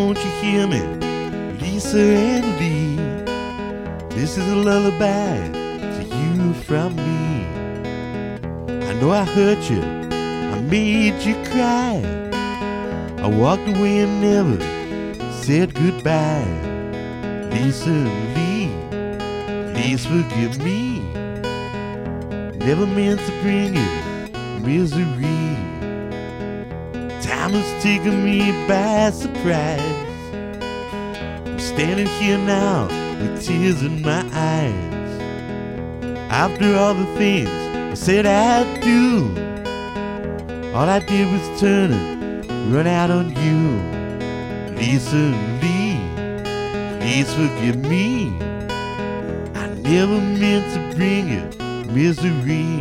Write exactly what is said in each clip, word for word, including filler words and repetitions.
don't you hear me, Lisa and Lee? This is a lullaby to you from me. I know I hurt you, I made you cry. I walked away and never said goodbye. Lisa and Lee, please forgive me. Never meant to bring you misery. Time has taken me by surprise. I'm standing here now with tears in my eyes. After all the things I said I'd do, all I did was turn and run out on you. Lisa and Lee, please forgive me. I never meant to bring you misery.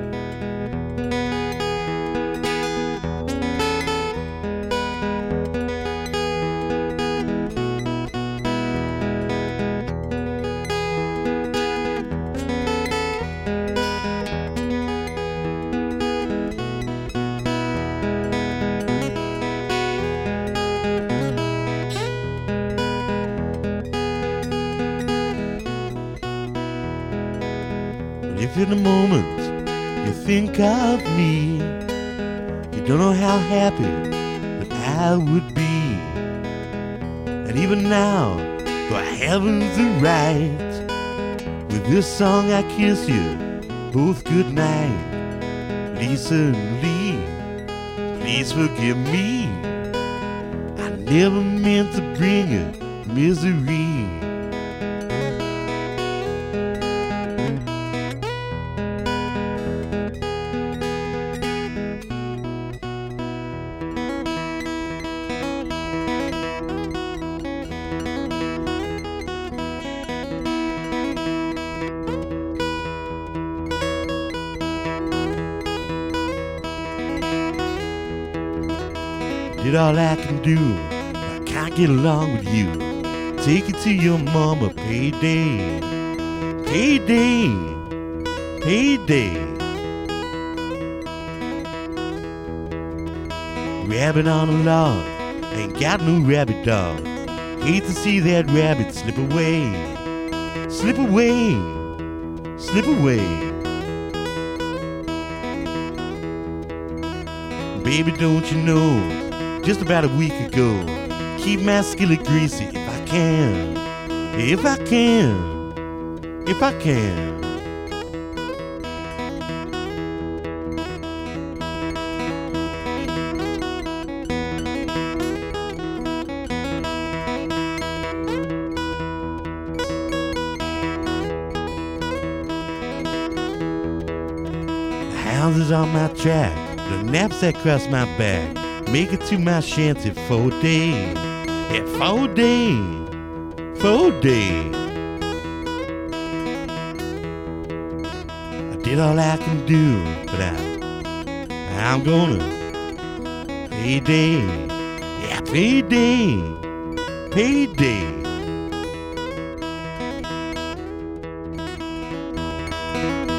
If in a moment you think of me, you don't know how happy that I would be. And even now, though heaven's right, with this song I kiss you both good night. Lisa and Lee, please forgive me. I never meant to bring you misery. Did all I can do, I can't get along with you. Take it to your mama, payday, payday, payday. Rabbit on a log, ain't got no rabbit dog. Hate to see that rabbit slip away, slip away, slip away. Baby, don't you know? Just about a week ago, keep my skillet greasy if I can, if I can, if I can. The hounds is on my track, the knapsack across my back. Make it to my shanty for a day, yeah, for a day, for a day. I did all I can do, but I, I'm gonna payday, yeah, payday, payday.